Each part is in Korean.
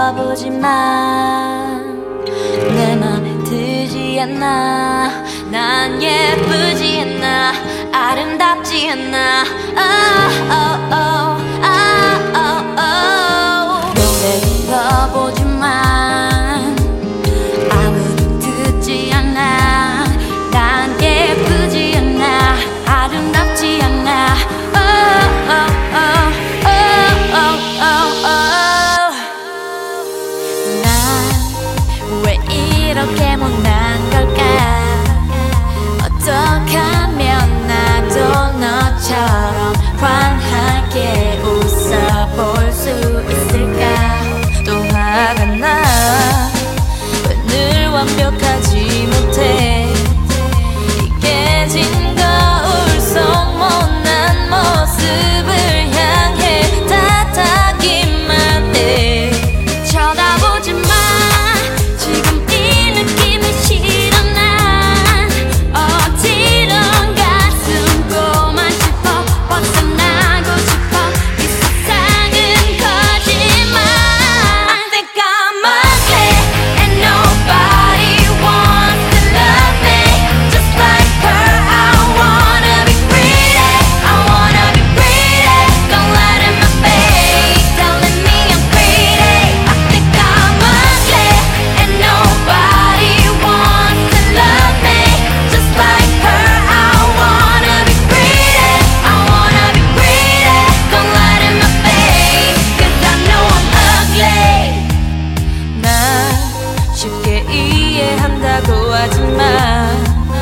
들어보지만 내 맘에 들지 않아. 난 예쁘지 않아, 아름답지 않아. 노래 들어보지만 아무도 듣지 않아. 난 예쁘지 않아, 아름답지 않아. 난 왜 이렇게 못난 걸까? 어떻게 하면 나도 너처럼 환하게 웃어볼 수 있을까? 또 화가 나. 왜 늘 완벽하지 못해? 이 깨진 거울 속 못난 모습을 향해 탓하기만 해. 쳐다보지 마. 지금 이 느낌이 싫어. 난 어지러운 가슴 꼬만 싶어. 벗어나고 싶어. 이 세상은 거짓말. I think I'm ugly and nobody wants to love me just like her. I wanna be pretty, I wanna be pretty. Don't let in my face telling me I'm pretty. I think I'm ugly and nobody wants to love me just like her. I wanna be pretty, I wanna be pretty. Don't let in my face 'cause I know I'm ugly. 난 쉽게 이해한다고 하지만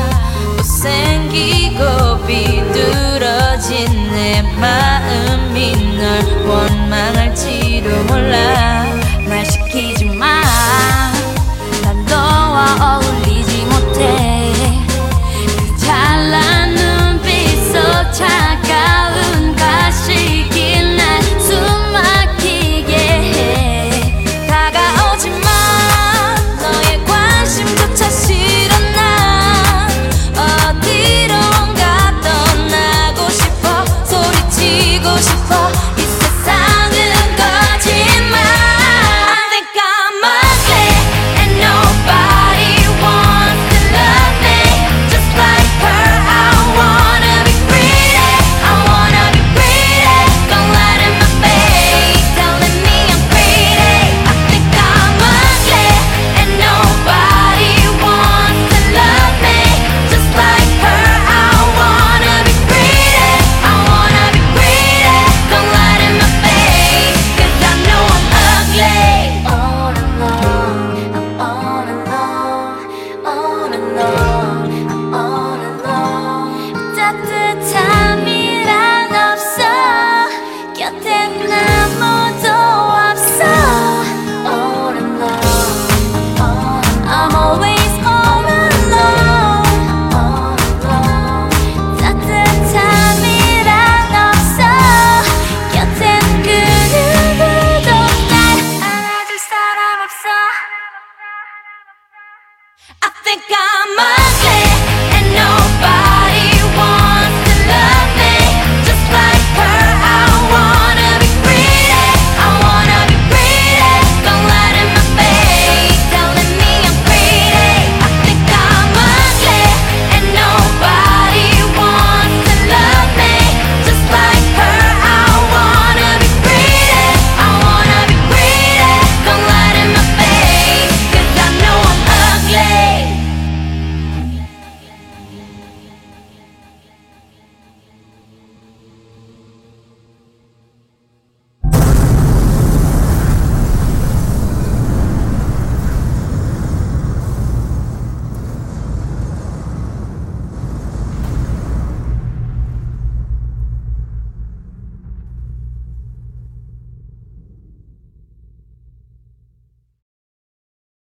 못생기고 비뚤어진 내 마음이 널 원망할지도 몰라.